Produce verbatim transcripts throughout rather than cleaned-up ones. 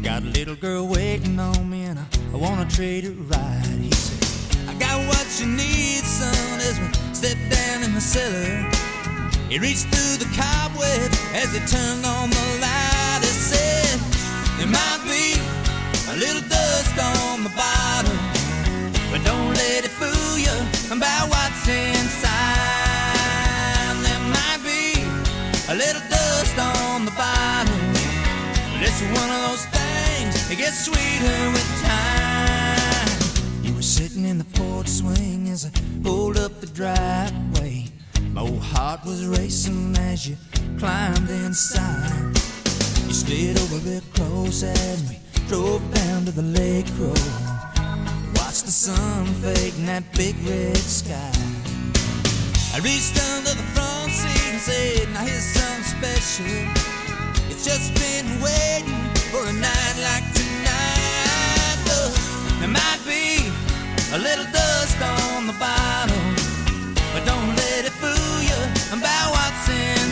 got a little girl waiting on me and I, I wanna treat her right. He said, I got what you need, son, as we step down in the cellar. He reached through the cobwebs as he turned on the light. He said, there might be a little dust on the bottom, but don't let it fool you about what's inside. There might be a little dust on the bottom, but it's one of those things that gets sweeter with time. You were sitting in the porch swing as I pulled up the driveway. My old heart was racing as you climbed inside. You slid over real close as we drove down to the lake road. Watched the sun fade in that big red sky. I reached under the front seat and said, now here's something special. It's just been waiting for a night like tonight. Look, there might be a little dust on the bottom, but don't let it fool you about what's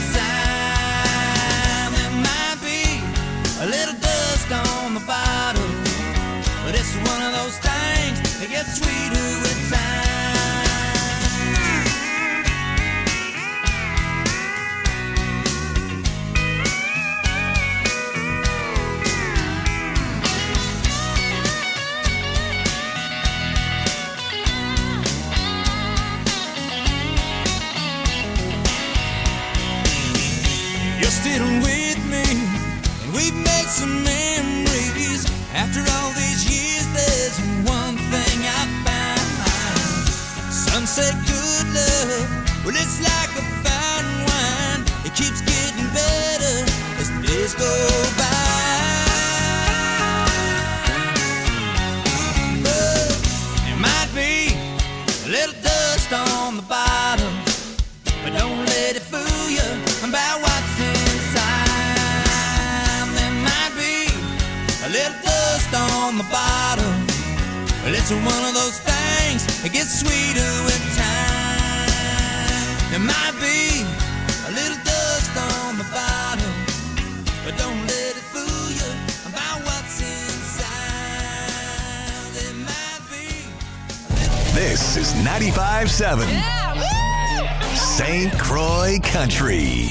inside. There might be a little dust on the bottom, but it's one of those things that gets sweeter with time. You're still with me, and we've made some memories. After all these years, there's one thing I found. Some say good love, well, it's like a fine wine. It keeps getting better as the days go by. But there might be a little dust on the bottom, but don't let it fool you about what's inside. There might be a little dust on the bottom, but it's one of those things that gets sweeter with time. There might be a little dust on the bottom, but don't let it fool you about what's inside. There might be a little. This is ninety-five seven. Yeah, woo! Saint Croix Country.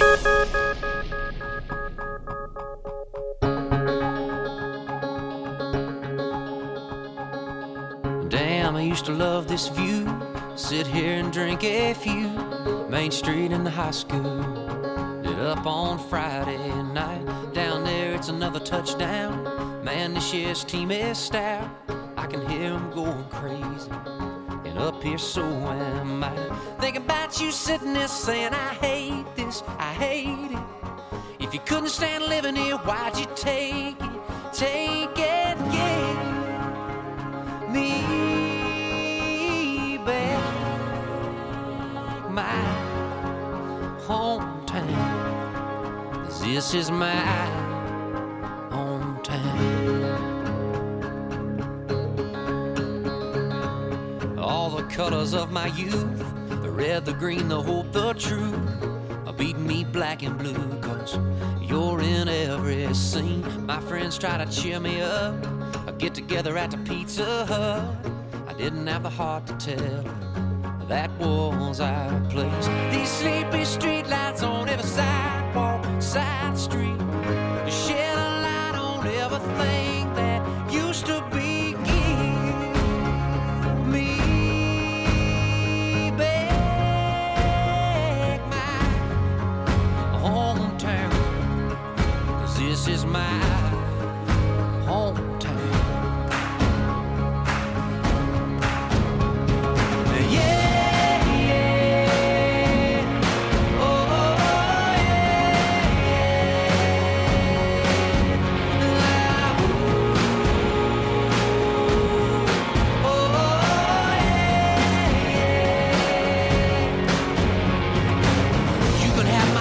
Damn, I used to love this view. Sit here and drink a few. Main Street in the high school. Lit up on Friday night. Down there it's another touchdown. Man, this year's team is stout. I can hear them going crazy. And up here so am I. Thinking about you sitting there saying, I hate this, I hate it. If you couldn't stand living here, why'd you take it? Take it, get me back. My hometown, 'cause this is my hometown. All the colors of my youth, the red, the green, the hope, the truth, are beating me black and blue, 'cause you're in every scene. My friends try to cheer me up, I get together at the Pizza Hut. I didn't have the heart to tell that was our place. These sleepy streetlights on every sidewalk, side street, they shed a light on everything that used to be. Give me back my hometown, 'cause this is my hometown.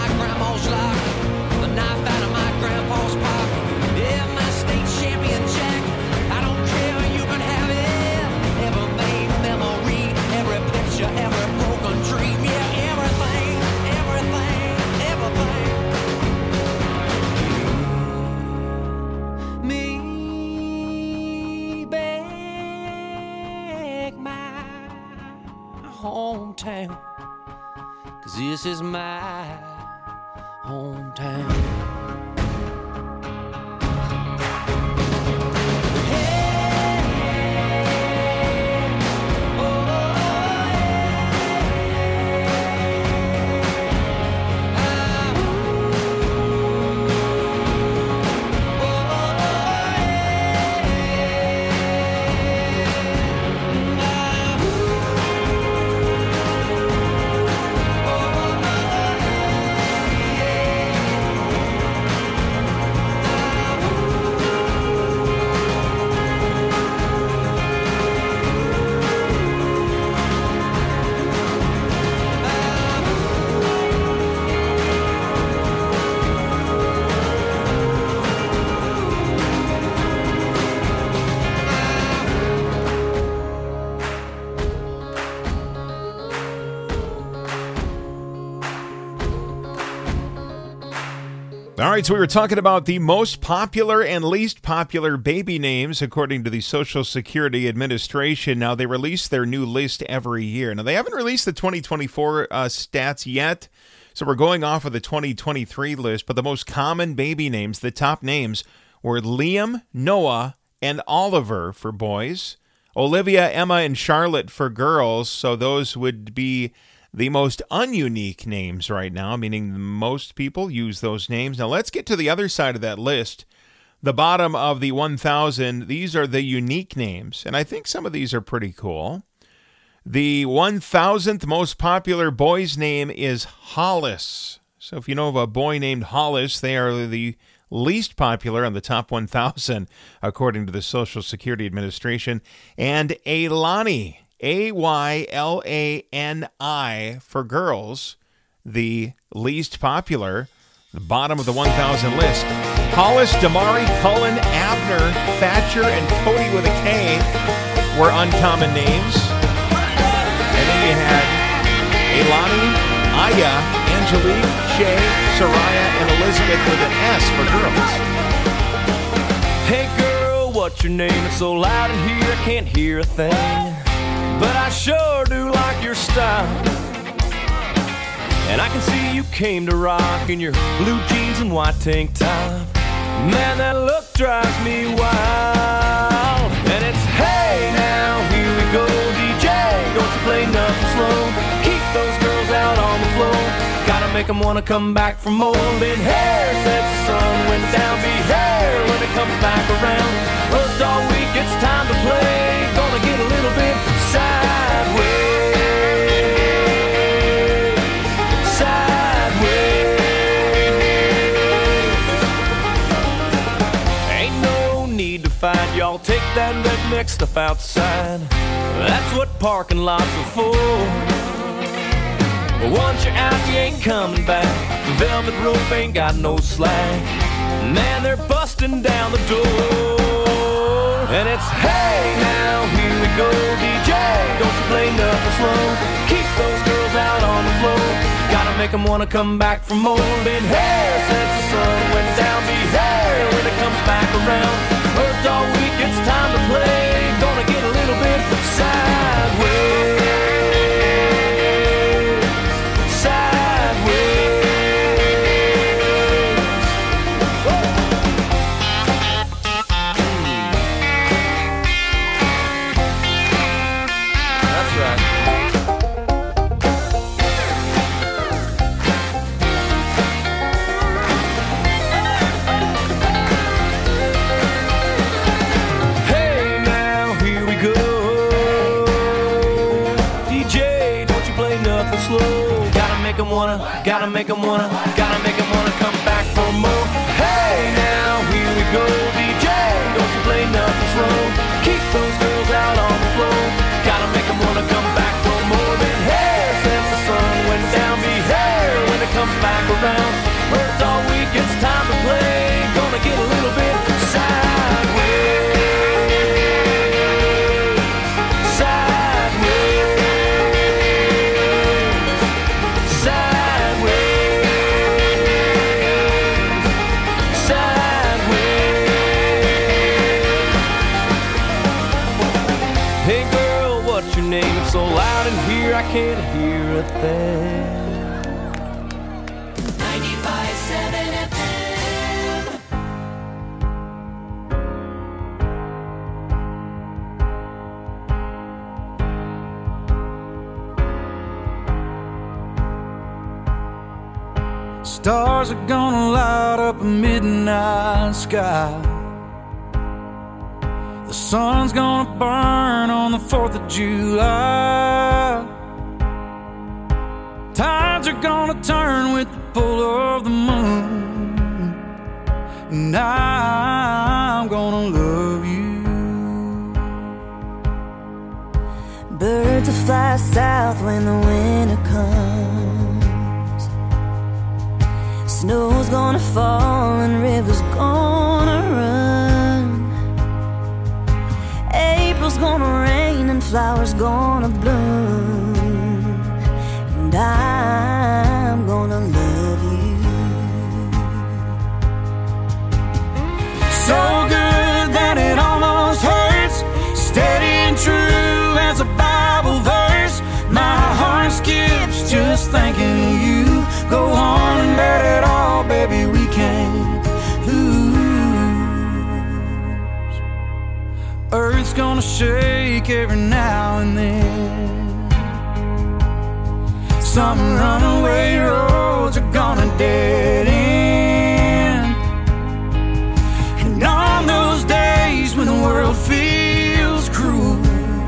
Champion Jack. hometown, 'cause this is my hometown. All right, so we were talking about the most popular and least popular baby names according to the Social Security Administration. Now, they release their new list every year. Now, they haven't released the twenty twenty-four uh, stats yet, so we're going off of the twenty twenty-three list. But the most common baby names, the top names, were Liam, Noah, and Oliver for boys, Olivia, Emma, and Charlotte for girls. So those would be the most ununique names right now, meaning most people use those names. Now, let's get to the other side of that list. The bottom of the one thousand, these are the unique names, and I think some of these are pretty cool. The one thousandth most popular boy's name is Hollis. So if you know of a boy named Hollis, they are the least popular on the top one thousand, according to the Social Security Administration. And Aylani, A Y L A N I for girls, the least popular, the bottom of the one thousand list. Hollis, Damari, Cullen, Abner, Thatcher, and Cody with a K were uncommon names. And then you had Aylani, Aya, Angelique, Shay, Soraya, and Elizabeth with an S for girls. Hey girl, what's your name? It's so loud in here I can't hear a thing. But I sure do like your style. And I can see you came to rock in your blue jeans and white tank top. Man, that look drives me wild. And it's hey now, here we go, D J. Don't you play nothing slow. Keep those girls out on the floor. Gotta make them wanna come back for more. Been hair since the sun went down. Be hair when it comes back around. Worked all week, it's time to play. Gonna get a little bit sideways, sideways. Ain't no need to fight, y'all take that redneck stuff outside. That's what parking lots are for. But once you're out, you ain't coming back. The velvet rope ain't got no slack. Man, they're busting down the door. And it's hey now, here we go, D J. Don't you play nothing slow. Keep those girls out on the floor. Gotta make them wanna come back for more. Been hair since the sun went down. Be hair when it comes back around. Worked all week, it's time to play. Gonna get a little bit sideways, sideways. Wanna, gotta make them wanna, gotta make them wanna come back for more. Hey now, here we go, D J. Don't you play nothing slow. Keep those girls out on the floor. Gotta make them wanna come back for more. Than hair since the sun went down. Be hair when it comes back around. Worked all week, it's time to play. Gonna get a little bit sideways. Sideways. I can't hear a thing. ninety-five point seven F M. Stars are gonna light up a midnight sky. The sun's gonna burn on the fourth of July. Tides are gonna turn with the pull of the moon. And I'm gonna love you. Birds will fly south when the winter comes. Snow's gonna fall and rivers gonna run. April's gonna rain and flowers gonna bloom. And I'm gonna love you. So good that it almost hurts. Steady and true as a Bible verse. My heart skips just thinking of you. Go on and bet it all, baby, we can't lose. Earth's gonna shake every now and then. Some runaway roads are gonna dead end. And on those days when the world feels cruel,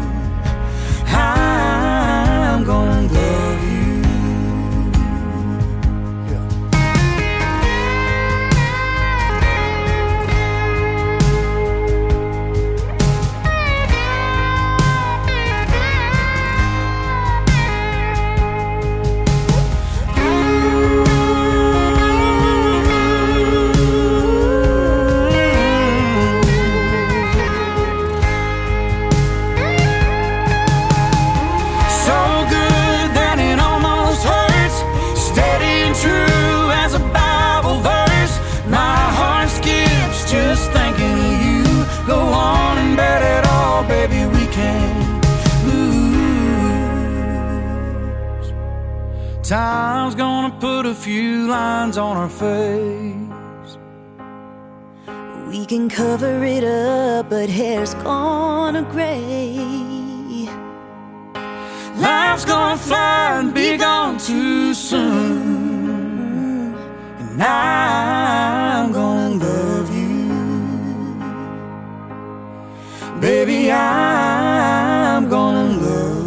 I'm gonna love you. Time's gonna put a few lines on our face. We can cover it up, but hair's gonna gray. Life's gonna fly and be gone too soon. And I'm gonna love you. Baby, I'm gonna love.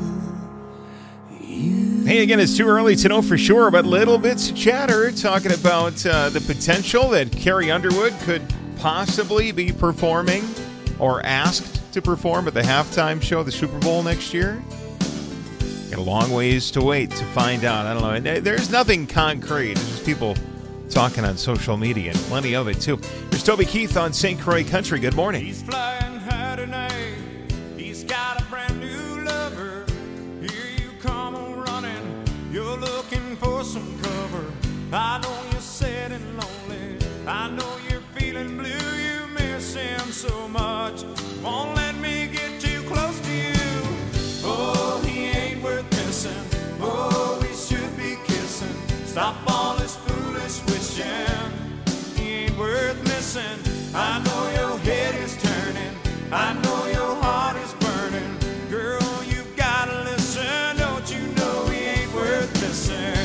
Hey, again, it's too early to know for sure, but little bits of chatter talking about uh, the potential that Carrie Underwood could possibly be performing or asked to perform at the halftime show of the Super Bowl next year. Got a long ways to wait to find out. I don't know. There's nothing concrete. It's just people talking on social media, and plenty of it, too. Here's Toby Keith on Saint Croix Country. Good morning. He's flying high tonight. He's got a brand new lover. Here you come running. You're looking for some cover. I know you're sad and lonely. I know you're feeling blue. You miss him so much. Won't let me get too close to you. Oh, he ain't worth missing. Oh, we should be kissing. Stop all this foolish wishing. He ain't worth missing. I know your head is turning. I know your heart is burning. Girl, you gotta listen. Don't you know he ain't worth missing?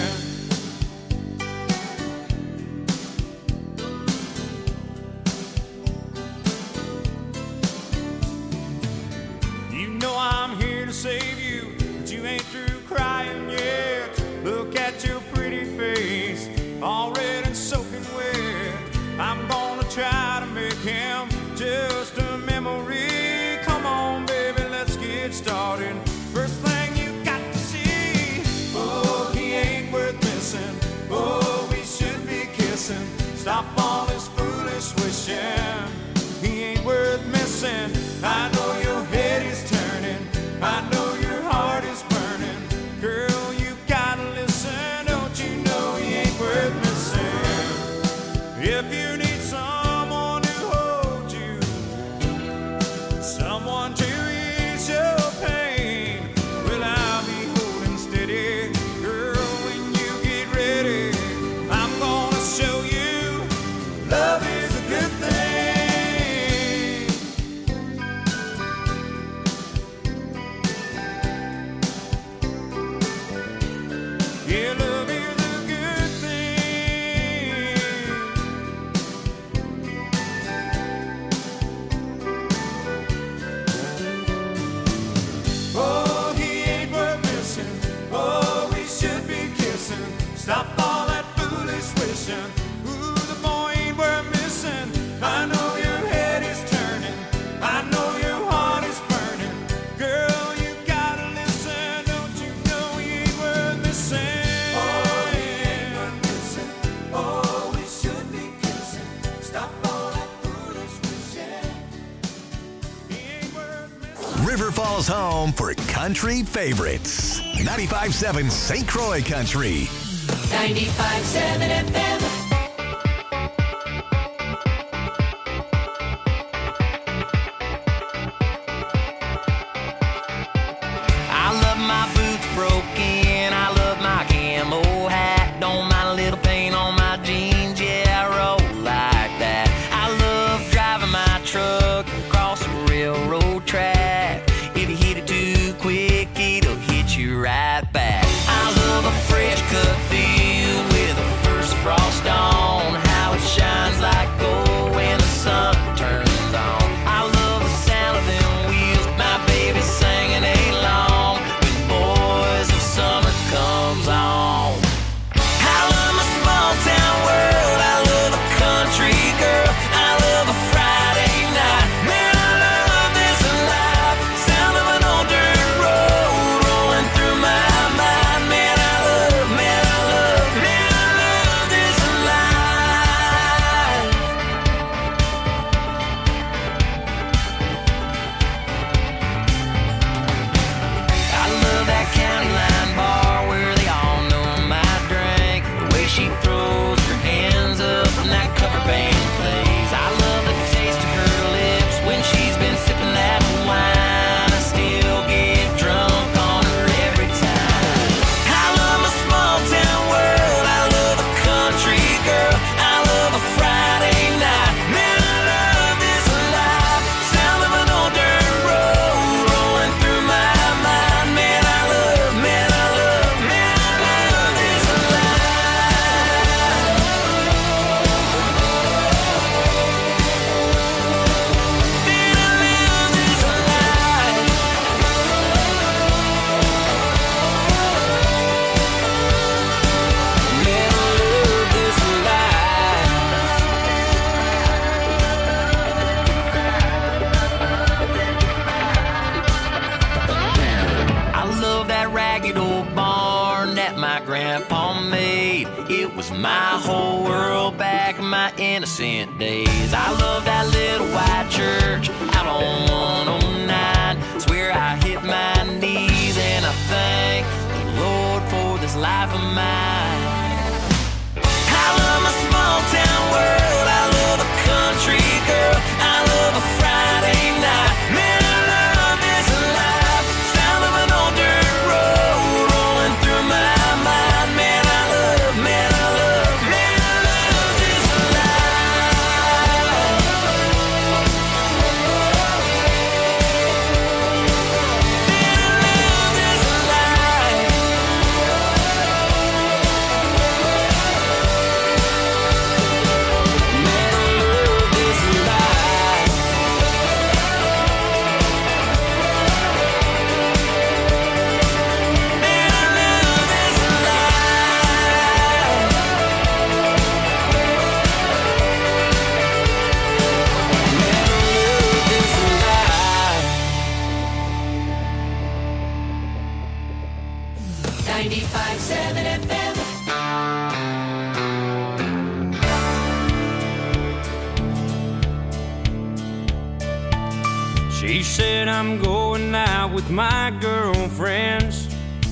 You know I'm here to save you, but you ain't through crying yet. Look at your pretty face, all red and soaking wet. I'm gonna try to make him River Falls home for country favorites. ninety-five seven Saint Croix Country. ninety-five seven F M. I love my boots broken, I love my camo hat. Don't mind a little paint on my jeans, yeah, I roll like that. I love driving my truck across the railroad track. If you hit it too quick, it'll hit you right back. I love a fresh cut field with the first frost on, how it shines like gold when the sun turns on. I love the sound of them wheels, my baby singing along when Boys of Summer comes on. I love my small town world, I love a country girl, I love a Friday night. Man, I love this life, sound of an old dirt road rolling through my mind. Man, I love, man, I love, man, I love this life. I love that county line bar where they all know my drink. The way she throws her hands up when that cover band plays. I love the taste of her lips when she's been sipping that wine. I still get drunk on her every time. I love my small town world, I love a country girl, I love a Friday night. Man, I love this life, sound of an old dirt road rolling through my mind. Man, I love, man, I love, man, I love this life. Man, I love this life. Man, I love this life. I love that ragged old barn that my grandpa made. It was my whole world back in my innocent days. I love that little white church out on one oh nine. It's where I hit my knees and I thank the Lord for this life of mine. I love my small town world, I love a country girl, I love a Friday night. Man, I love this life, sound of an old dirt road rolling through my mind. Man, I love, man, I love, man, I love this life. Man, I love this life. Man, I love this life. Man, I love this life. Man, I love this life. ninety-five seven F M. She said I'm going out with my girlfriends.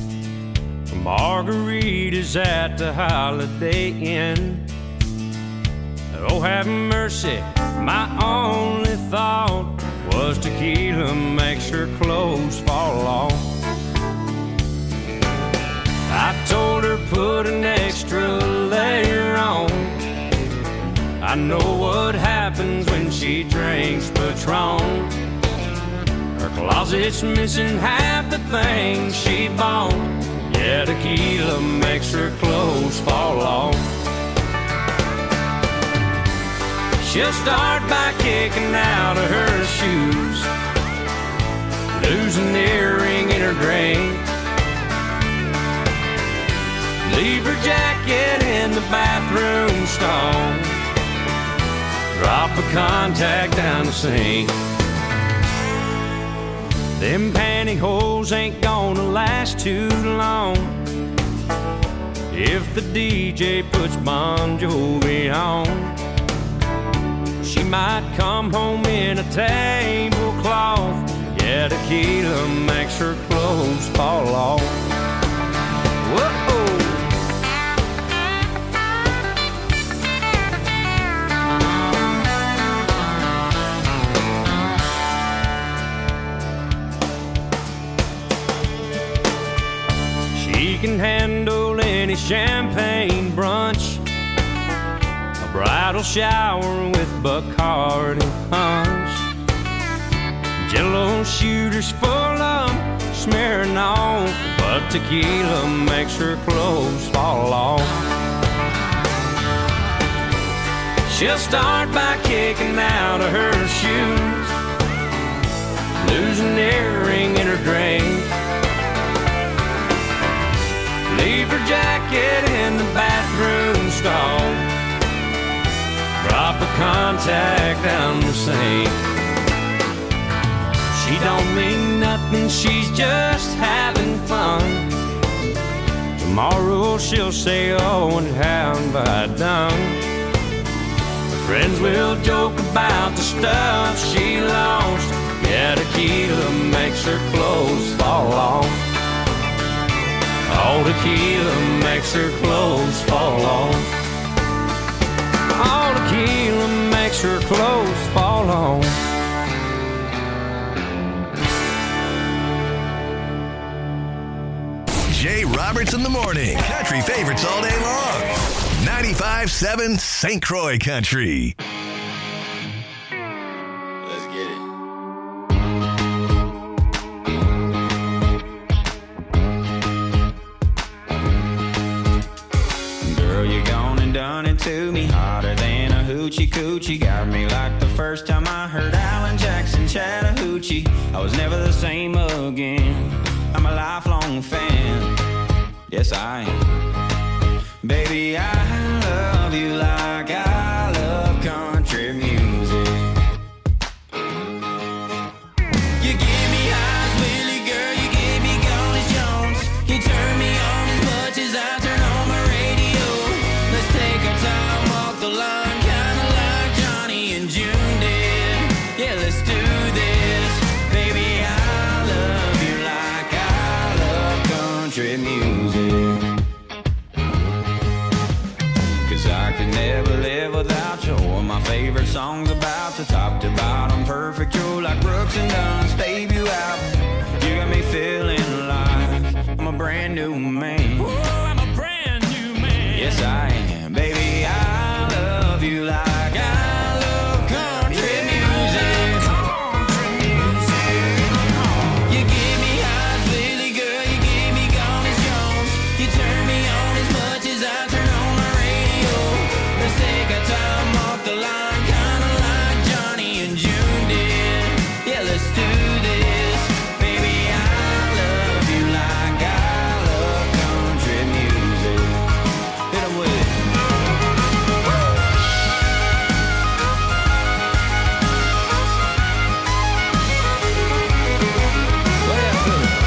Margaritas at the Holiday Inn. Oh, have mercy, my only thought was tequila makes her clothes fall off. I told her put an extra layer on. I know what happens when she drinks Patron. Her closet's missing half the things she bought. Yeah, tequila makes her clothes fall off. She'll start by kicking out of her shoes, lose an earring in her drink, leave her jacket in the bathroom stall, drop a contact down the sink. Them pantyhose ain't gonna last too long if the D J puts Bon Jovi on. She might come home in a tablecloth, yeah, Yeah, tequila makes her clothes fall off. Whoa! She can handle any champagne brunch, a bridal shower with Bacardi punch, Jello shooters full of smearing off, but tequila makes her clothes fall off. She'll start by kicking out of her shoes, lose an earring in her drink, leave her jacket in the bathroom stall, drop her contact down the sink. She don't mean nothing, she's just having fun. Tomorrow she'll say, oh, and how have I done? Her friends will joke about the stuff she lost. Yeah, tequila makes her clothes fall off. All tequila makes her clothes fall off. All tequila makes her clothes fall off. Jay Roberts in the morning. Country favorites all day long. ninety-five seven Saint Croix Country. Let's get it. Girl, you gone and done it to me. Hotter than a hoochie coochie. Got me like the first time I heard Alan Jackson Chattahoochee. I was never the same again. I'm a lifelong fan. Yes, I am. Baby, I love you like I love country music. You give me highs, Willie, girl, you give me Golly Jones. You turn me on as much as I turn on my radio. Let's take our time, walk the line, kinda like Johnny and June did. Yeah, let's do this. Baby, I love you like I love country music. I could never live without you. All my favorite songs about the top to bottom, perfect. You're like Brooks and Dunn's debut album. You got me feeling like I'm a brand new man. Ooh, I'm a brand new man. Yes, I am. Baby, I love you like I love country music. Country music. You give me highs, Lily girl. You give me Golly Jones. You turn me on as much as I turn on my radio. Let's take our time off the line, kinda like Johnny and June did. Yeah, let's do this. Baby, I love you like I love country music. Hit 'em with it. Play that for me.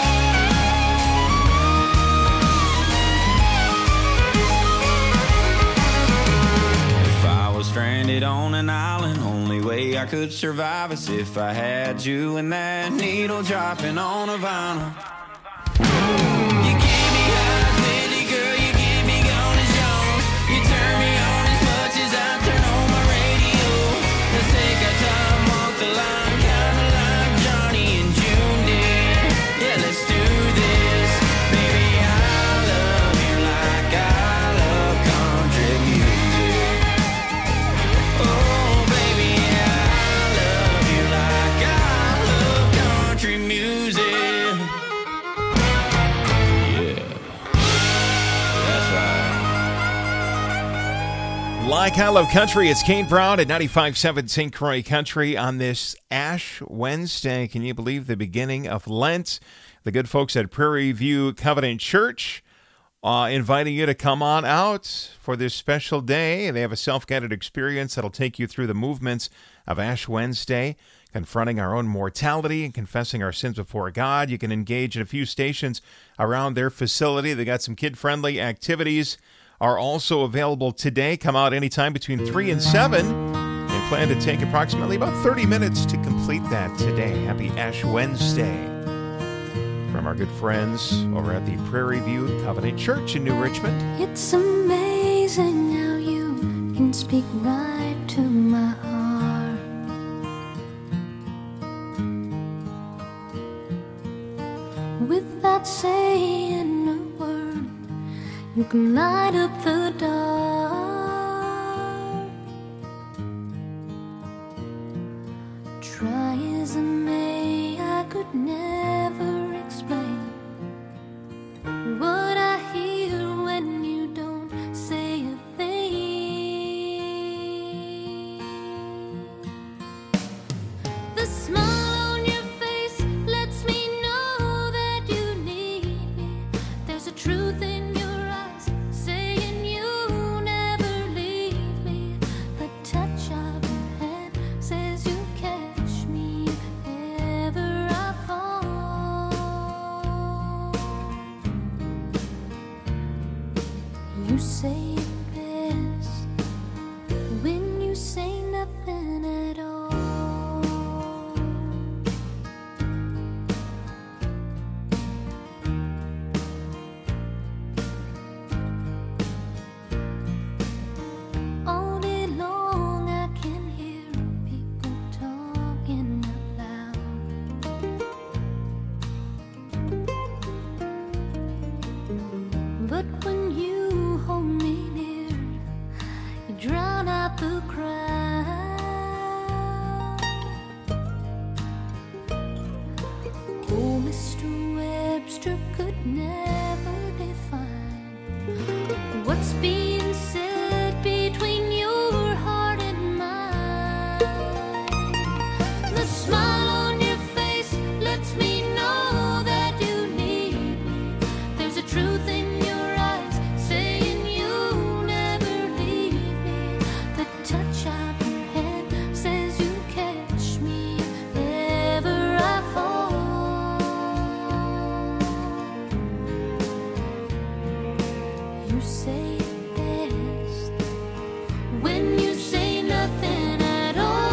If I was stranded on an island, only way I could survive is if I had you and that needle dropping on a vinyl. You give me highs, Lily girl, you give me Golly Jones. You turn me on as much as I turn on my radio. Let's take our time, walk the line, kinda like Johnny and June did. Yeah, let's do this. Baby, I love you like I love country music. Oh, baby, I love you like I love country music. Yeah, that's right. Like I Love Country, it's Kane Brown at ninety-five seven Saint Croix Country on this Ash Wednesday. Can you believe the beginning of Lent? The good folks at Prairie View Covenant Church uh, inviting you to come on out for this special day. They have a self-guided experience that'll take you through the movements of Ash Wednesday, confronting our own mortality and confessing our sins before God. You can engage in a few stations around their facility. They got some kid-friendly activities are also available today. Come out anytime between three and seven and plan to take approximately about thirty minutes to complete that today. Happy Ash Wednesday from our good friends over at the Prairie View Covenant Church in New Richmond. It's amazing how you can speak right to my heart. Without saying a word, you can light up the dark. Try as I may, I could never explain what I hear when you don't say a thing. The smile on your face lets me know that you need me. There's a truth in your eyes saying you never leave me. The touch of your hand says you catch me if ever I fall. You say it best when you say nothing at all. All day long I can hear people talking out loud. But when you hold me near, you drown out the crowd. Oh, Mister Webster could never define what's being said between your heart and mine. The smile on your face lets me know that you need me. There's a truth in your eyes saying you never leave me. The touch of your hand says you catch me if ever I fall. You say it best when you say nothing at all.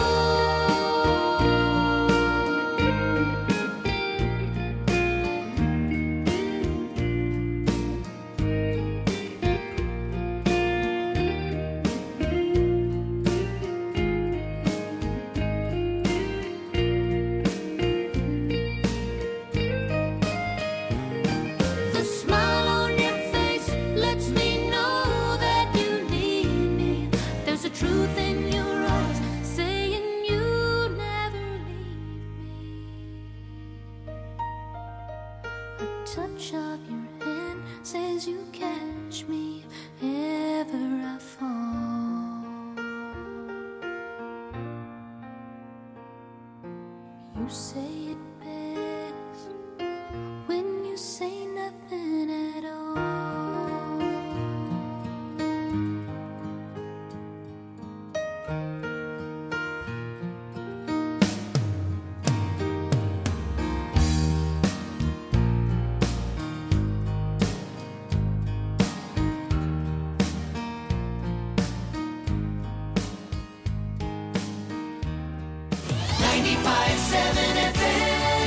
The smile on your face lets me know that you need me. There's a truth in your eyes saying you never leave me. A touch of your hand says you catch me if ever I fall. You say it best when you say nothing at all. ninety-five seven F M.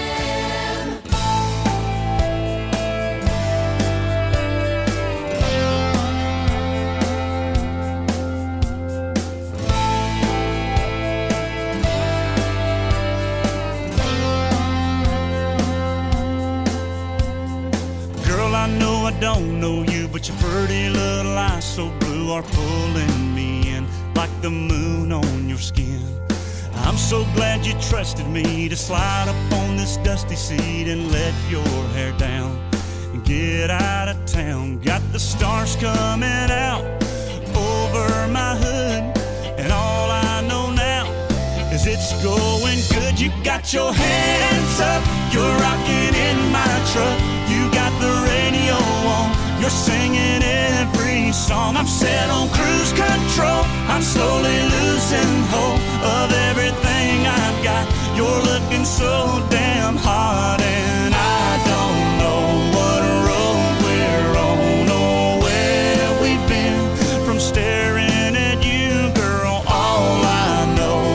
Girl, I know I don't know you, but your pretty little eyes so blue are pulling me in like the moon on your skin. I'm so glad you trusted me to slide up on this dusty seat and let your hair down and get out of town. Got the stars coming out over my hood, and all I know now is it's going good. You got your hands up, you're rocking in my truck. You got the radio on, you're singing every song. I'm set on cruise control, I'm slowly losing hope of everything I've got. You're looking so damn hot, and I don't know what road we're on or where we've been. From staring at you, girl, all I know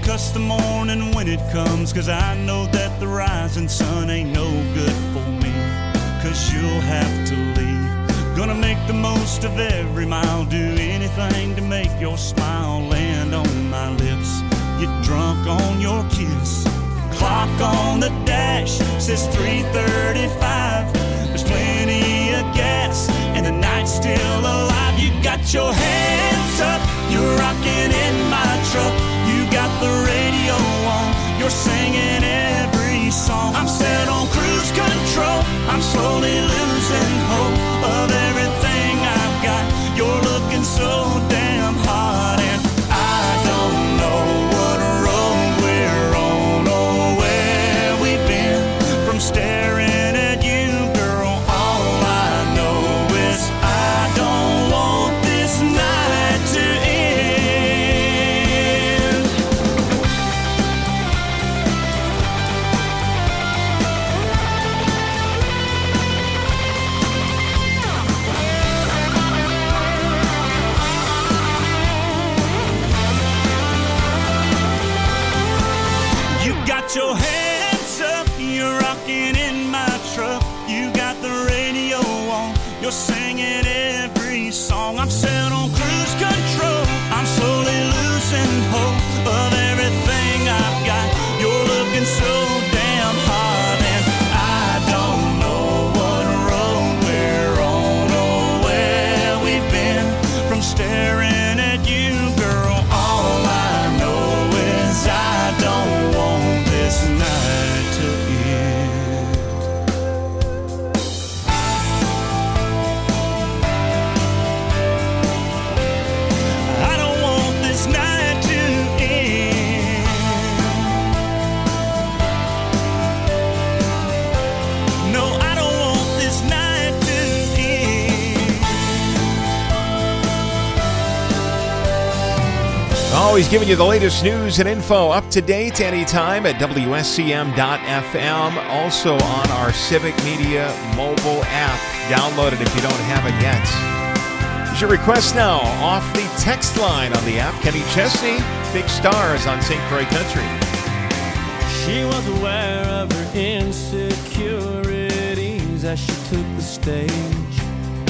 cuss the morning when it comes, 'cause I know that the rising sun ain't no good for me. 'Cause you'll have to leave. Gonna make the most of every mile, do anything to make your smile land on my lips. Get drunk on your kiss. Clock on the dash says three thirty-five. There's plenty of gas and the night's still alive. You got your hands up, you're rocking in my truck. You got the radio on, you're singing every song. I'm set on cruise control, I'm slowly losing hope of everything I've got. You're looking so damn hot, and I don't know what road we're on or where we've been from staring at you, girl. All I know is I don't want this night to end. You got your hands up, you're rocking in my truck. You got the radio on, you're singing every song. I'm set on cruise control, I'm slowly losing hope of everything I've got. You're looking so damn hot, and I don't know what road we're on or where we've been from staring at you, girl. All I know is I don't want this night to end. I don't want this night to end. No, I don't want this night to end. Always giving you the latest news and info up to date anytime at W S C M dot F M. Also on our Civic Media mobile app. Download it if you don't have it yet. Here's your request now off the text line on the app. Kenny Chesney, Big Stars on Saint Croix Country. She was aware of her insecurities as she took the stage.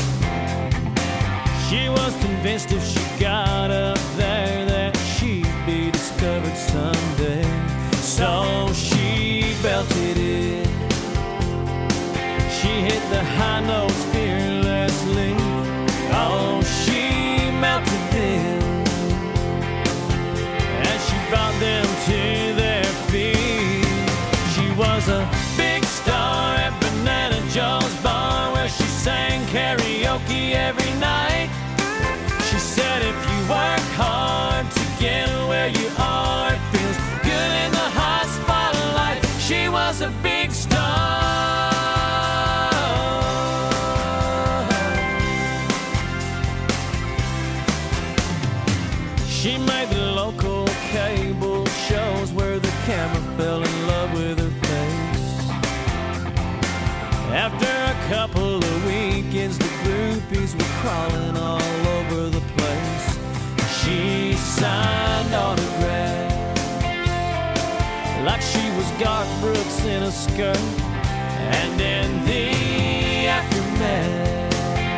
She was convinced if she got up there that she'd be discovered someday. So she belted it. She hit the high notes fearlessly. Oh, she melted them as she brought them to their feet. She was a big star at Banana Joe's bar where she sang karaoke every night. She said if you work hard to get where you are, it feels good in the hot spotlight. She was a big star. She made the local cable shows where the camera fell in love with her face. After a couple of weekends, the groupies were crawling all over the place. She signed autographs like she was Garth Brooks in a skirt. And in the aftermath,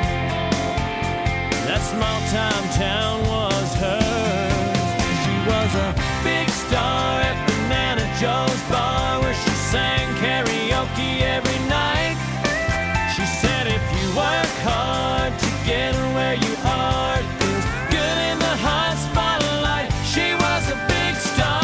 that small-time town was hers. She was a big star at Banana Joe's bar where she sang karaoke every night. She said if you work hard to get where you are, it feels good in the hot spotlight. She was a big star.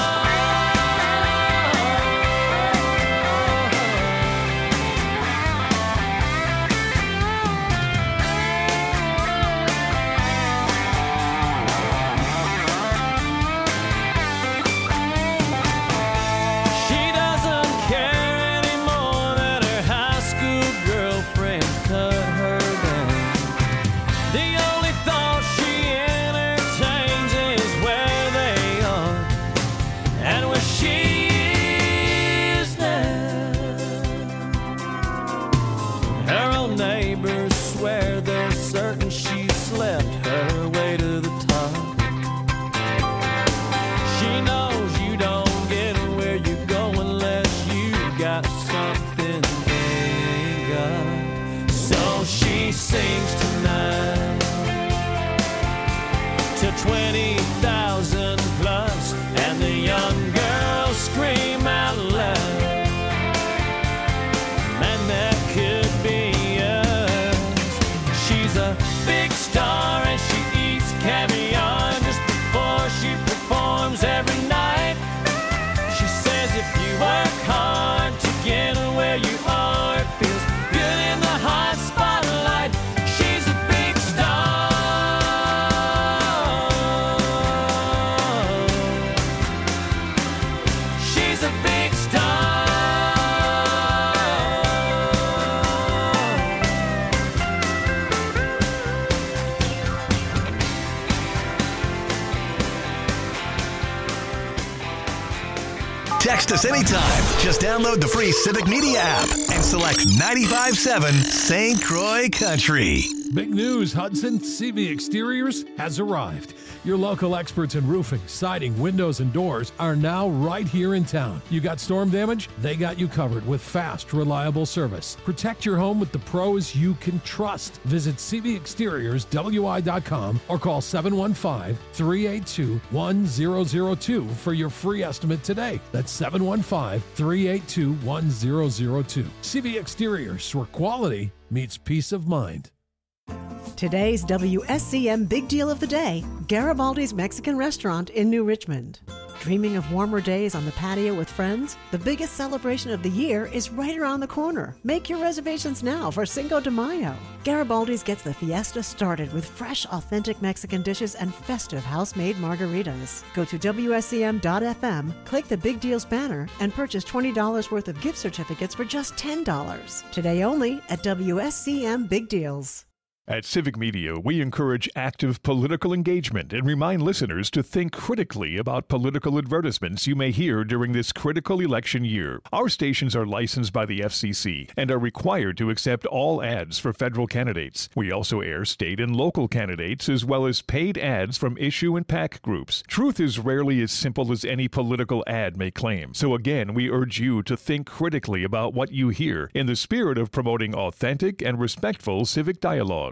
Text us anytime. Just download the free Civic Media app and select ninety-five point seven Saint Croix Country. Big news, Hudson. C V Exteriors has arrived. Your local experts in roofing, siding, windows, and doors are now right here in town. You got storm damage? They got you covered with fast, reliable service. Protect your home with the pros you can trust. Visit C V Exteriors W I dot com or call seven one five, three eight two, one zero zero two for your free estimate today. That's seven one five, three eight two, one zero zero two. C V Exteriors, where quality meets peace of mind. Today's W S C M Big Deal of the Day, Garibaldi's Mexican Restaurant in New Richmond. Dreaming of warmer days on the patio with friends? The biggest celebration of the year is right around the corner. Make your reservations now for Cinco de Mayo. Garibaldi's gets the fiesta started with fresh, authentic Mexican dishes and festive house-made margaritas. Go to W S C M dot F M, click the Big Deals banner, and purchase twenty dollars worth of gift certificates for just ten dollars. Today only at W S C M Big Deals. At Civic Media, we encourage active political engagement and remind listeners to think critically about political advertisements you may hear during this critical election year. Our stations are licensed by the F C C and are required to accept all ads for federal candidates. We also air state and local candidates as well as paid ads from issue and PAC groups. Truth is rarely as simple as any political ad may claim. So again, we urge you to think critically about what you hear in the spirit of promoting authentic and respectful civic dialogue.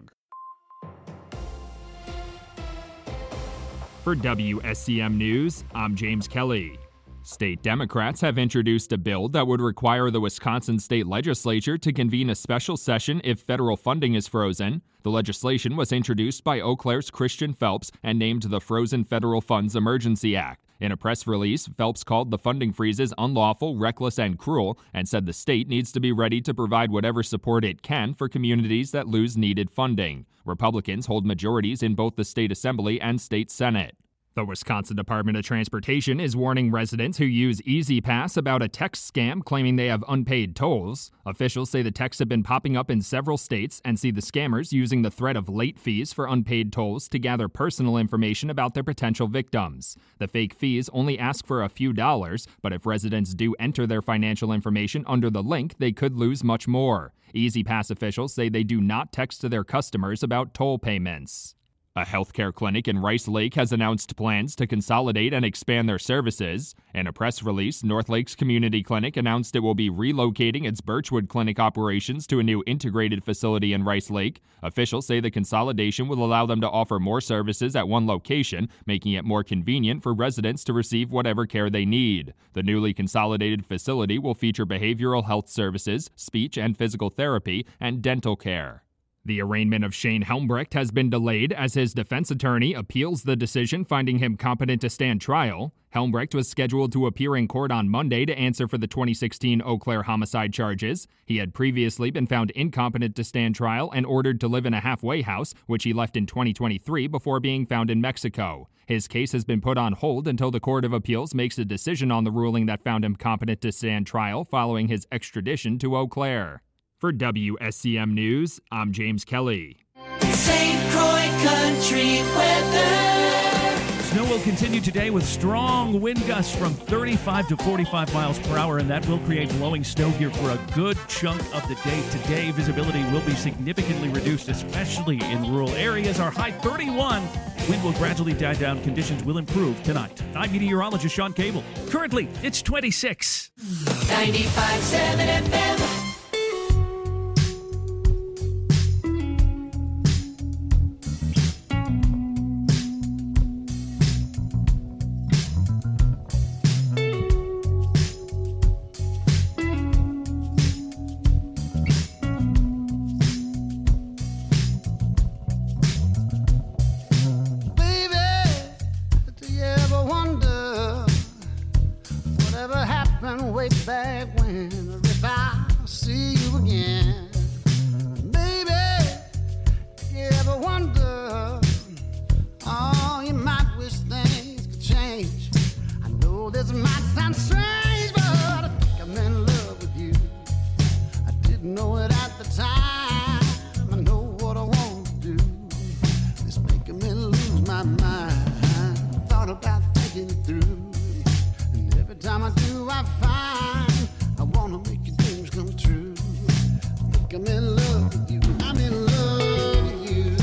For W S C M News, I'm James Kelly. State Democrats have introduced a bill that would require the Wisconsin State Legislature to convene a special session if federal funding is frozen. The legislation was introduced by Eau Claire's Christian Phelps and named the Frozen Federal Funds Emergency Act. In a press release, Phelps called the funding freezes unlawful, reckless, and cruel, and said the state needs to be ready to provide whatever support it can for communities that lose needed funding. Republicans hold majorities in both the state assembly and state senate. The Wisconsin Department of Transportation is warning residents who use E Z Pass about a text scam claiming they have unpaid tolls. Officials say the texts have been popping up in several states and see the scammers using the threat of late fees for unpaid tolls to gather personal information about their potential victims. The fake fees only ask for a few dollars, but if residents do enter their financial information under the link, they could lose much more. E Z Pass officials say they do not text to their customers about toll payments. A healthcare clinic in Rice Lake has announced plans to consolidate and expand their services. In a press release, North Lakes Community Clinic announced it will be relocating its Birchwood Clinic operations to a new integrated facility in Rice Lake. Officials say the consolidation will allow them to offer more services at one location, making it more convenient for residents to receive whatever care they need. The newly consolidated facility will feature behavioral health services, speech and physical therapy, and dental care. The arraignment of Shane Helmbrecht has been delayed as his defense attorney appeals the decision finding him competent to stand trial. Helmbrecht was scheduled to appear in court on Monday to answer for the twenty sixteen Eau Claire homicide charges. He had previously been found incompetent to stand trial and ordered to live in a halfway house, which he left in twenty twenty-three before being found in Mexico. His case has been put on hold until the Court of Appeals makes a decision on the ruling that found him competent to stand trial following his extradition to Eau Claire. For W S C M News, I'm James Kelly. Saint Croix Country weather. Snow will continue today with strong wind gusts from thirty-five to forty-five miles per hour, and that will create blowing snow here for a good chunk of the day. Today, visibility will be significantly reduced, especially in rural areas. Our high thirty-one. Wind will gradually die down. Conditions will improve tonight. I'm meteorologist Sean Cable. Currently, it's twenty-six. ninety-five point seven F M. Way back when, or if I see you again, baby, you ever wonder, oh, you might wish things could change. I know this might sound strange, but I think I'm in love with you. I didn't know it at the time. I know what I want to do. It's making me lose my mind. Thought about thinking it through. every time I do, I find I wanna make your dreams come true. I think I'm in love with you. I'm in love with you.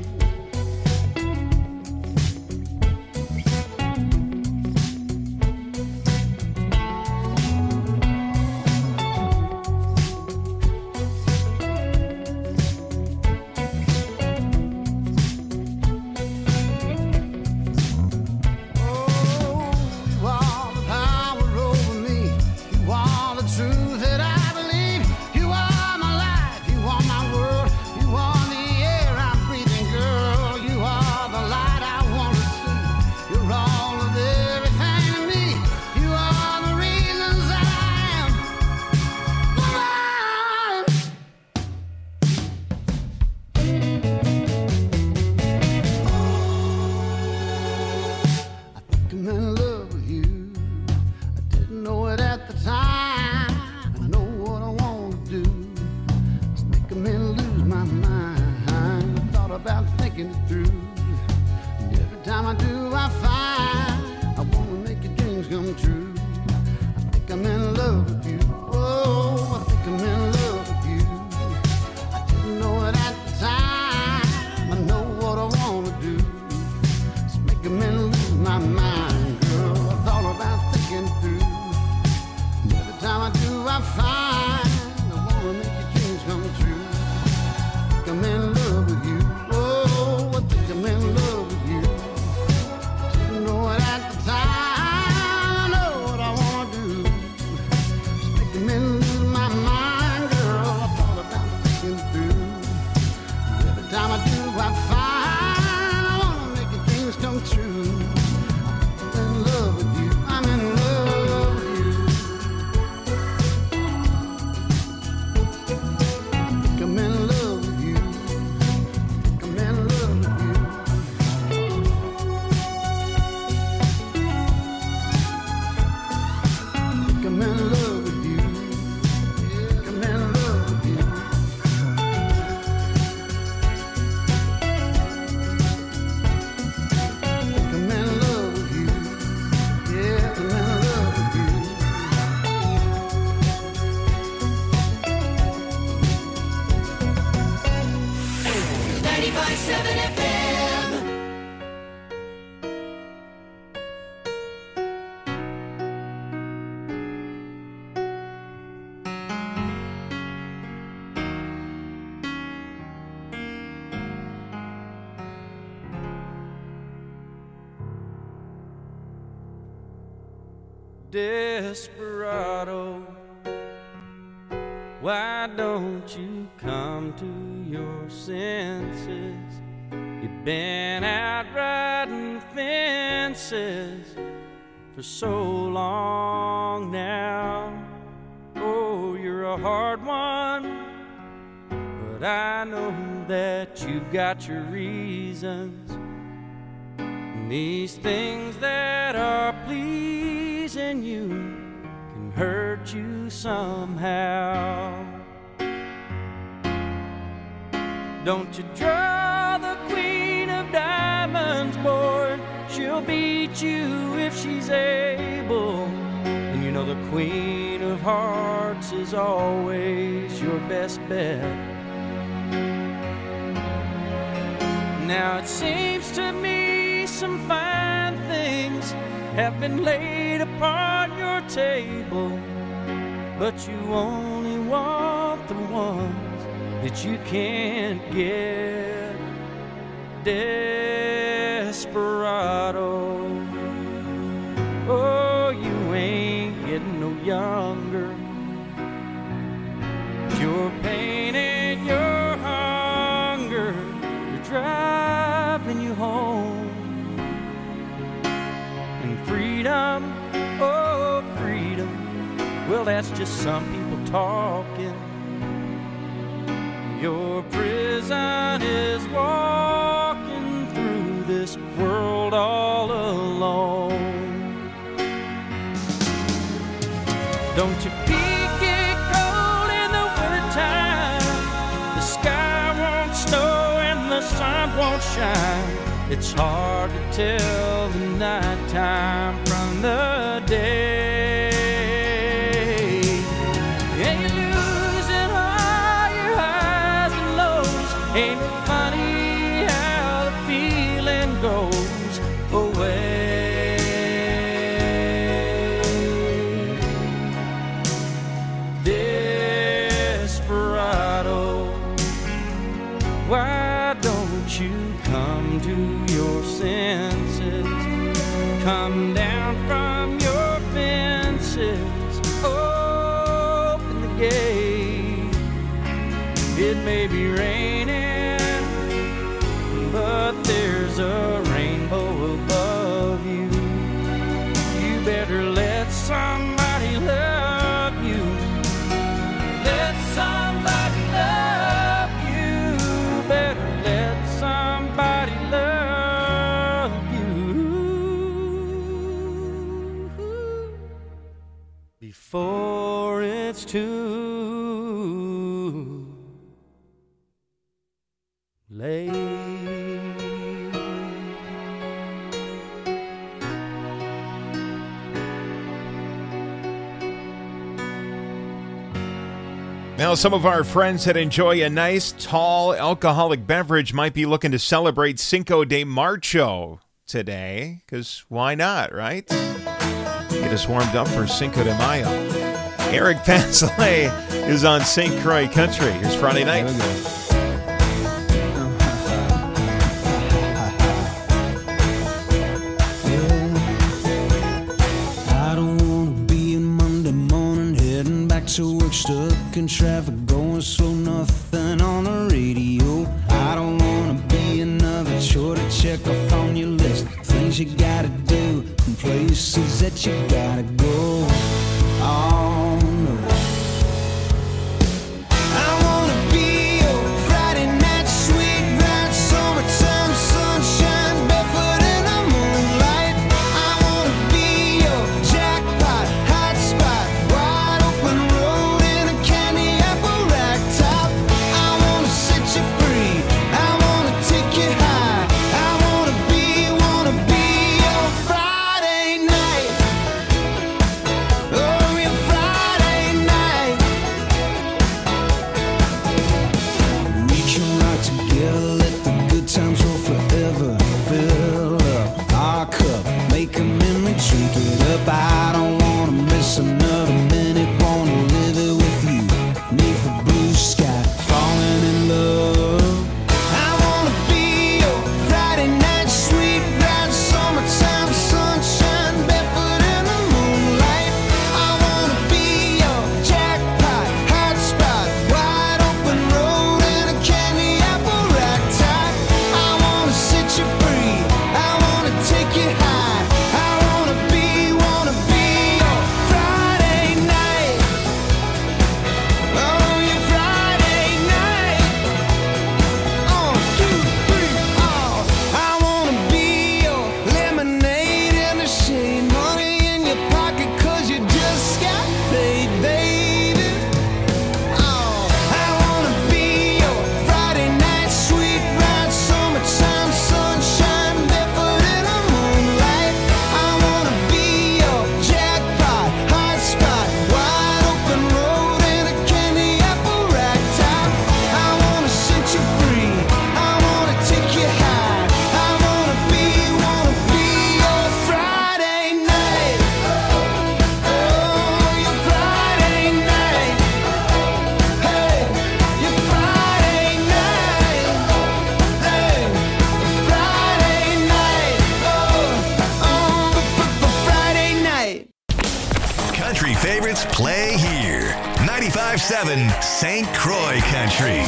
Desperado, why don't you come to your senses? You've been out riding fences for so long now. Oh, you're a hard one, but I know that you've got your reasons. And these things that are pleasing you can hurt you somehow. Don't you draw the queen of diamonds, boy. She'll beat you if she's able. And you know the queen of hearts is always your best bet. Now it seems to me some fine things have been laid upon your table, but you only want the ones that you can't get. Desperado, oh, you ain't getting no younger. Your pain and your hunger are driving you home. And freedom, oh, freedom, well, that's just some people talking. Your prison is walking through this world all alone. Don't you peek it cold in the wintertime? The sky won't snow and the sun won't shine. It's hard to tell the nighttime from the day. come down from your fences, open the gate. It may be raining, but there's a rainbow above you. You better let somebody love you. Let somebody love you. Better let somebody love you before it's too late. Now, some of our friends that enjoy a nice, tall, alcoholic beverage might be looking to celebrate Cinco de Marcho today, because why not, right? Get us warmed up for Cinco de Mayo. Eric Panselet is on Saint Croix Country. Here's Friday night. I don't wanna be in Monday morning, heading back to work, stuck in traffic, going slow, nothing on the radio. I don't wanna be another chore to check off on your list, things you gotta do and places that you gotta go. Oh no, I wanna be your Friday night sweet bright summertime sunshine, barefoot in the moonlight. I wanna be your jackpot hotspot, wide open road in a candy apple rack top. I wanna set you free, I wanna take you high. I wanna be, wanna be your Friday night. Oh, your Friday night. We can rock together, let the good times roll forever. Fill up our cup, make a memory, drink it up. I don't wanna miss another minute, wanna live it with you. Neath the blue sky, falling in love. I wanna be your Friday night sweet bright summertime sunshine, barefoot in the moonlight. I wanna be your jackpot hotspot, wide open road in a candy apple rack top. I wanna set you free, I wanna take you high. I wanna be, wanna be your Friday night. Oh, your Friday night. On, two, three, oh. I wanna be your lemonade in the shade, money in your pocket 'cause you just got paid, baby. Oh, I wanna be your Friday night sweet bright summertime sunshine, barefoot in the moonlight. I wanna be your jackpot hotspot, wide open road in a candy apple rack top. I wanna set you free, I wanna take you high. I wanna be, wanna be your Friday night. Oh, your Friday night. Hey, your Friday night. Hey, Friday night. Oh, oh, Friday night. Country favorites play here. ninety-five seven Saint Croix Country.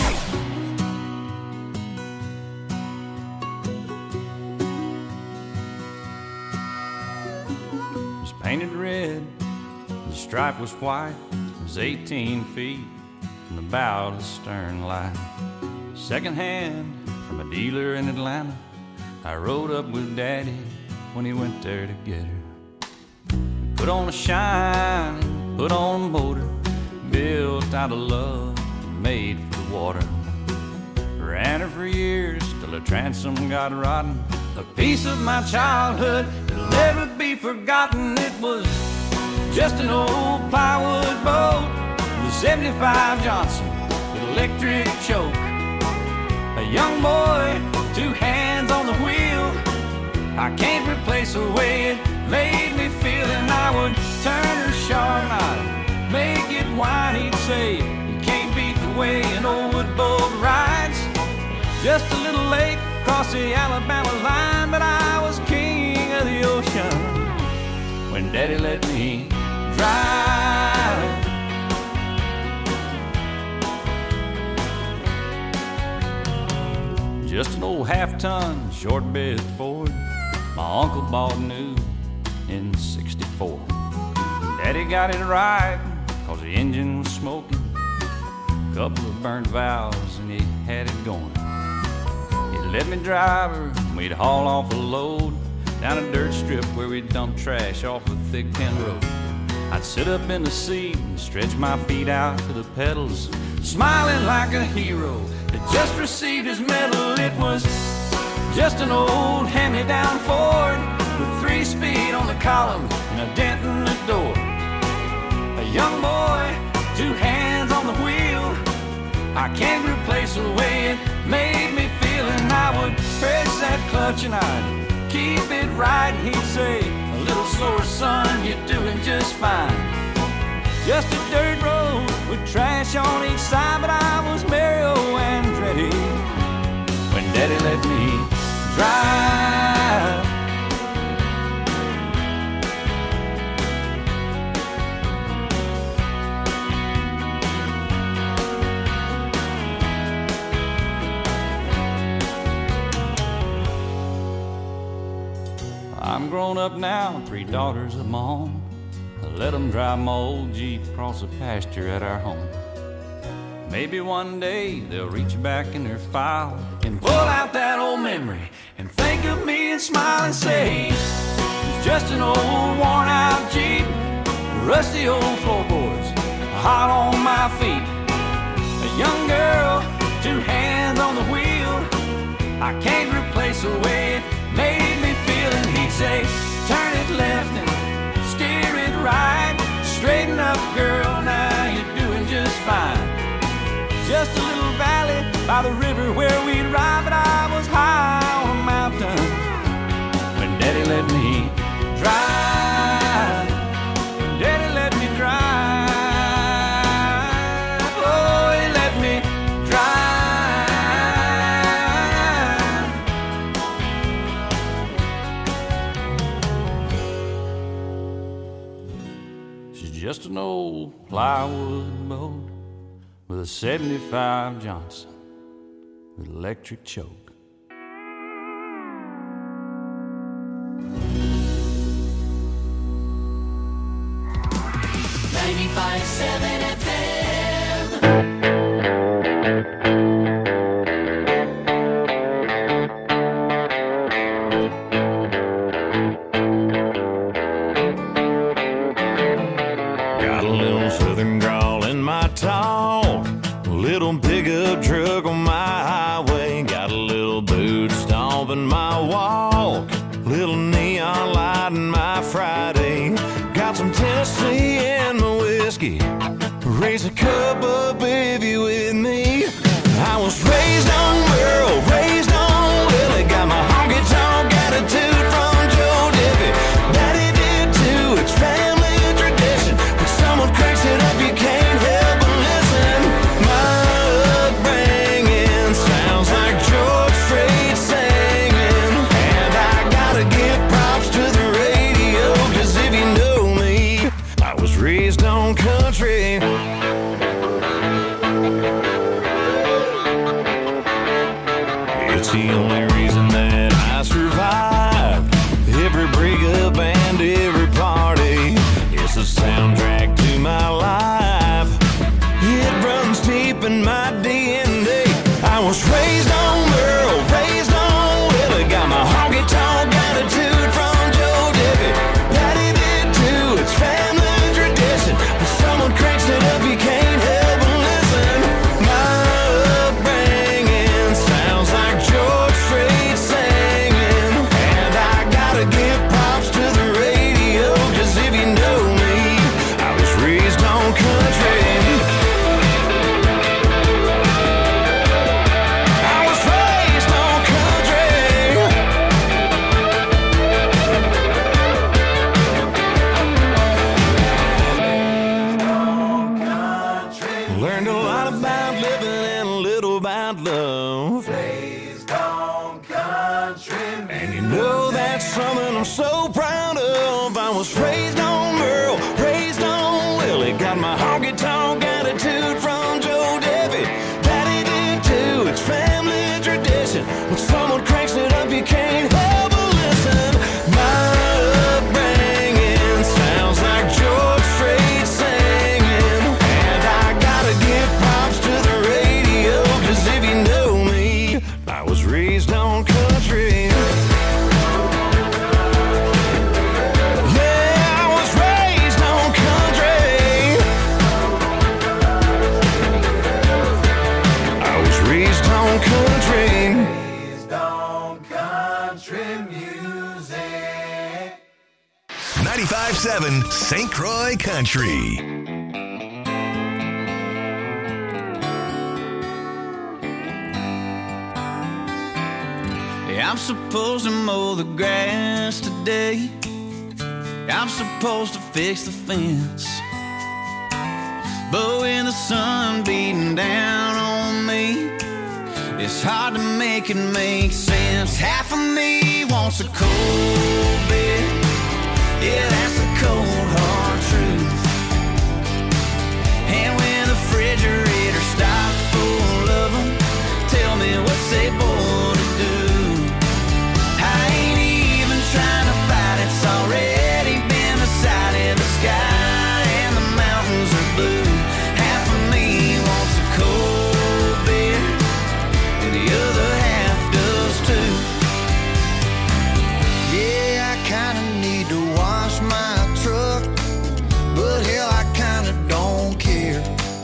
was painted red, the stripe was white, it was eighteen feet from the bow to the stern line. Second hand from a dealer in Atlanta, I rode up with Daddy when he went there to get her. Put on a shine, put on a motor, built out of love, made for the water. Ran her for years till her transom got rotten. A piece of my childhood that'll never be forgotten. It was just an old plywood boat with a seventy-five Johnson with electric choke. A young boy, two hands on the wheel. I can't replace the way it made me feel. And I would turn her sharp and I'd make it whine. He'd say, you can't beat the way an old wood boat rides. Just a little late across the Alabama line, but I was king of the ocean. Daddy let me drive. Just an old half-ton short bed Ford my uncle bought new in sixty-four. Daddy got it right, cause the engine was smoking, couple of burnt valves, and he had it going. He'd let me drive her, and we'd haul off a load down a dirt strip where we'd dump trash off a thick tin road. I'd sit up in the seat and stretch my feet out to the pedals, smiling like a hero that just received his medal. It was just an old hand-me-down Ford with three speed on the column and a dent in the door. A young boy, two hands on the wheel, I can't replace the way it made me feel. And I would press that clutch and I'd keep it right. And he'd say, a little slower, son, you're doing just fine. Just a dirt road with trash on each side, but I was merry oh and ready when Daddy let me drive. I'm grown up now, three daughters of my own. I let them drive my old Jeep across the pasture at our home. Maybe one day they'll reach back in their file and pull out that old memory and think of me and smile and say, it's just an old worn out Jeep, rusty old floorboards, hot on my feet. A young girl, two hands on the wheel, I can't replace the way it made me feel. And he'd say, turn it left and steer it right, straighten up girl, now you're doing just fine. Just a little valley by the river where we'd ride, but I was high on a mountain when Daddy let me drive. Daddy let me drive. Oh, he let me drive. She's just an old plywood boat with a seventy-five Johnson with electric choke. ninety-five seven F M. Got a little southern drawl in my talk, little pickup truck on my highway, got a little boot stomp in my walk, little neon light in my Friday, got some Tennessee in my whiskey, raise a cup up if you with me. I was raised on Merle, raised on Willie, got my honky tonk attitude from Joe Diffie. Daddy did too, it's family tradition. When someone cracks it up, you can't help but listen. My upbringing sounds like George Strait singing, and I gotta give props to the radio, cause if you know me, I was raised on country. It's the only reason that I survived every breakup and every party. It's the soundtrack to my life. It runs deep in my D N A. I was raised on Merle, raised on Willie, got my honky tonk attitude from Joe Diffie. Daddy did too, it's family tradition. When someone cranks it up, you can't help but listen. My upbringing sounds like George Strait singing, and I gotta give props to the radio, cause if you know me, I was raised on country. I was raised on country. Learned a lot about living and a little about love. Raised on country. And you know that's something I'm so proud of. I was raised on got my honky-tonk attitude from Joe Debbie. Daddy did too, it's family tradition. When someone cranks it up, you can't help but listen. My upbringing sounds like George Strait singing. And I gotta give props to the radio, 'cause if you know me, I was raised on country. ninety-five seven Saint Croix Country. I'm supposed to mow the grass today. I'm supposed to fix the fence. But when the sun beating down on me, it's hard to make it make sense. Half of me wants a cold beer. Yeah, that's the cold hard truth. And when the refrigerator stops full of them, tell me what's they born to do. I ain't even trying to fight, it's already been decided. The sky and the mountains are blue. Half of me wants a cold beer, and the other half does too. Yeah, I kinda need to wash my truck, but hell, I kinda don't care.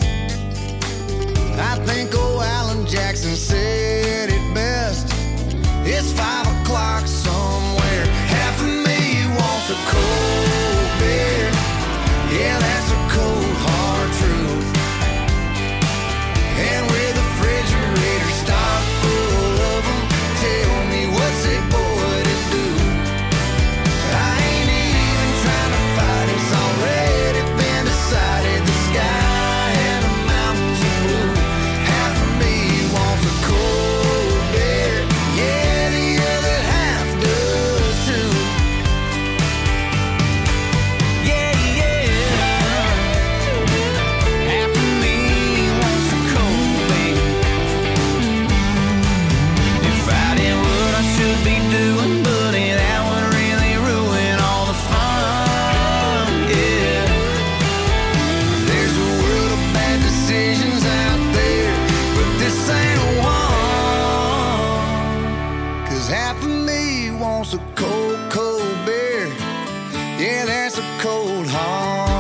I think old Alan Jackson said it best. It's five o'clock somewhere. Half of me wants a cold beer. Yeah, that's a cold hard truth. And with the refrigerator stocked full of them, tell me what's it boy to do. I ain't even trying to fight, it's already been decided. The sky and the mountains are blue. Half of me wants a cold beer. Yeah, the other half does too. Yeah, yeah. Half of me wants a cold beer. If I did what I should be doing, buddy, that would really ruin all the fun. Yeah. There's a world of bad decisions out there, but this ain't a one. 'Cause half of me wants a cold, cold beer. Yeah, that's a cold, hard